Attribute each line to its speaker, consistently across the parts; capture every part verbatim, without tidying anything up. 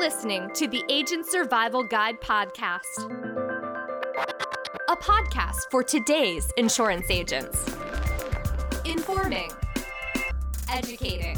Speaker 1: listening to the Agent Survival Guide podcast, a podcast for today's insurance agents. Informing, educating,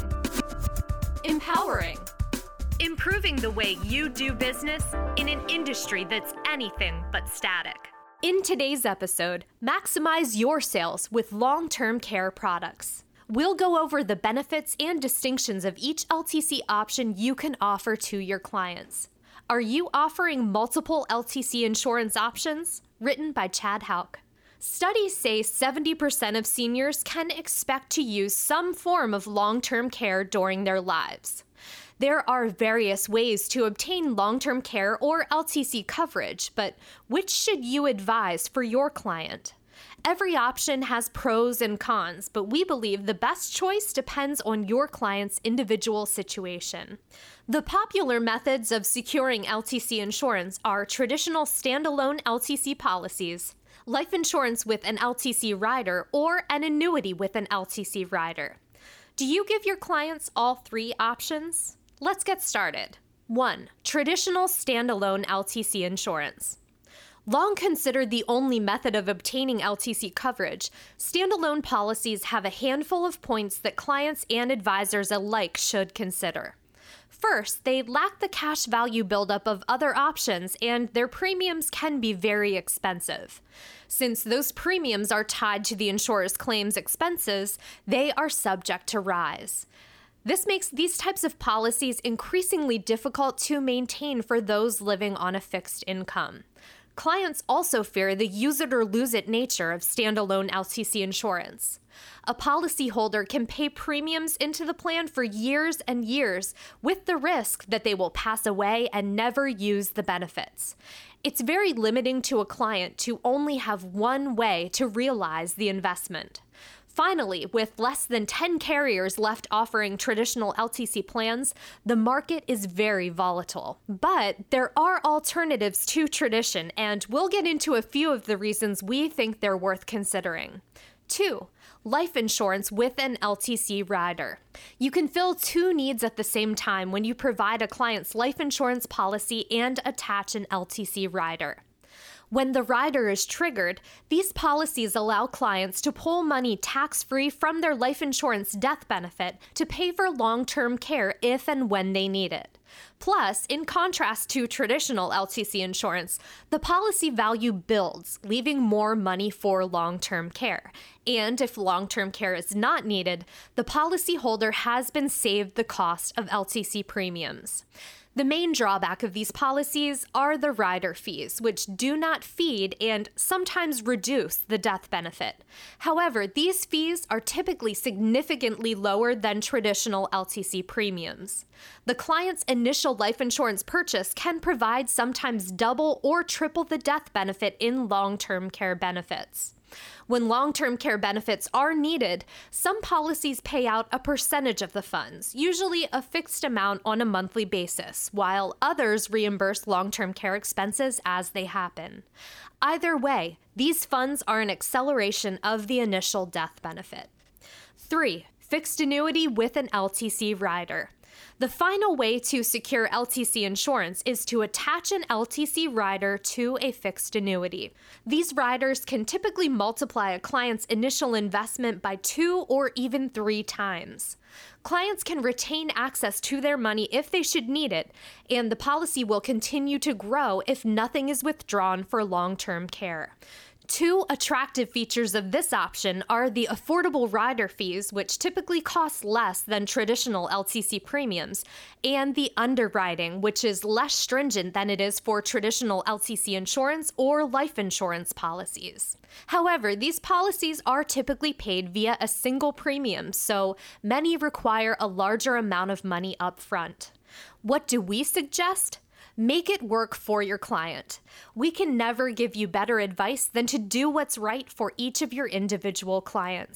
Speaker 1: empowering, improving the way you do business in an industry that's anything but static. In today's episode, maximize your sales with long-term care products. We'll go over the benefits and distinctions of each L T C option you can offer to your clients. Are you offering multiple L T C insurance options? Written by Chad Hauk. Studies say seventy percent of seniors can expect to use some form of long-term care during their lives. There are various ways to obtain long-term care or L T C coverage, but which should you advise for your client? Every option has pros and cons, but we believe the best choice depends on your client's individual situation. The popular methods of securing L T C insurance are traditional standalone L T C policies, life insurance with an L T C rider, or an annuity with an L T C rider. Do you give your clients all three options? Let's get started. One, traditional standalone L T C insurance. Long considered the only method of obtaining L T C coverage, standalone policies have a handful of points that clients and advisors alike should consider. First, they lack the cash value buildup of other options, and their premiums can be very expensive. Since those premiums are tied to the insurer's claims expenses, they are subject to rise. This makes these types of policies increasingly difficult to maintain for those living on a fixed income. Clients also fear the use it or lose it nature of standalone L T C insurance. A policyholder can pay premiums into the plan for years and years with the risk that they will pass away and never use the benefits. It's very limiting to a client to only have one way to realize the investment. Finally, with less than ten carriers left offering traditional L T C plans, the market is very volatile. But there are alternatives to tradition, and we'll get into a few of the reasons we think they're worth considering. Two, life insurance with an L T C rider. You can fill two needs at the same time when you provide a client's life insurance policy and attach an L T C rider. When the rider is triggered, these policies allow clients to pull money tax-free from their life insurance death benefit to pay for long-term care if and when they need it. Plus, in contrast to traditional L T C insurance, the policy value builds, leaving more money for long-term care. And if long-term care is not needed, the policyholder has been saved the cost of L T C premiums. The main drawback of these policies are the rider fees, which do not feed and sometimes reduce the death benefit. However, these fees are typically significantly lower than traditional L T C premiums. The client's initial life insurance purchase can provide sometimes double or triple the death benefit in long-term care benefits. When long-term care benefits are needed, some policies pay out a percentage of the funds, usually a fixed amount on a monthly basis, while others reimburse long-term care expenses as they happen. Either way, these funds are an acceleration of the initial death benefit. Three, fixed annuity with an L T C rider. The final way to secure L T C insurance is to attach an L T C rider to a fixed annuity. These riders can typically multiply a client's initial investment by two or even three times. Clients can retain access to their money if they should need it, and the policy will continue to grow if nothing is withdrawn for long-term care. Two attractive features of this option are the affordable rider fees, which typically cost less than traditional L T C premiums, and the underwriting, which is less stringent than it is for traditional L T C insurance or life insurance policies. However, these policies are typically paid via a single premium, so many require a larger amount of money up front. What do we suggest? Make it work for your client. We can never give you better advice than to do what's right for each of your individual clients.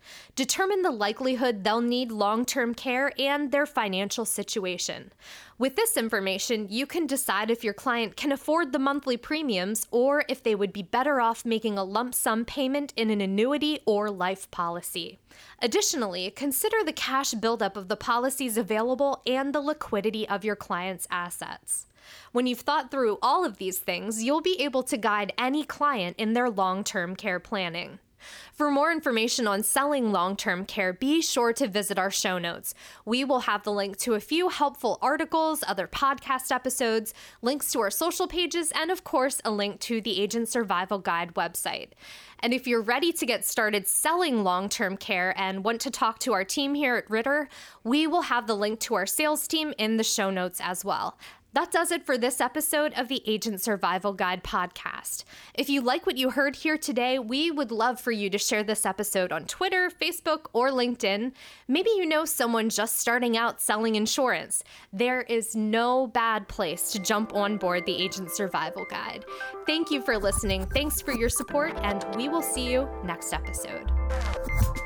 Speaker 1: Determine the likelihood they'll need long-term care and their financial situation. With this information, you can decide if your client can afford the monthly premiums or if they would be better off making a lump sum payment in an annuity or life policy. Additionally, consider the cash buildup of the policies available and the liquidity of your client's assets. When you've thought through all of these things, you'll be able to guide any client in their long-term care planning. For more information on selling long-term care, be sure to visit our show notes. We will have the link to a few helpful articles, other podcast episodes, links to our social pages, and of course, a link to the Agent Survival Guide website. And if you're ready to get started selling long-term care and want to talk to our team here at Ritter, we will have the link to our sales team in the show notes as well. That does it for this episode of the Agent Survival Guide podcast. If you like what you heard here today, we would love for you to share this episode on Twitter, Facebook, or LinkedIn. Maybe you know someone just starting out selling insurance. There is no bad place to jump on board the Agent Survival Guide. Thank you for listening. Thanks for your support, and we will see you next episode.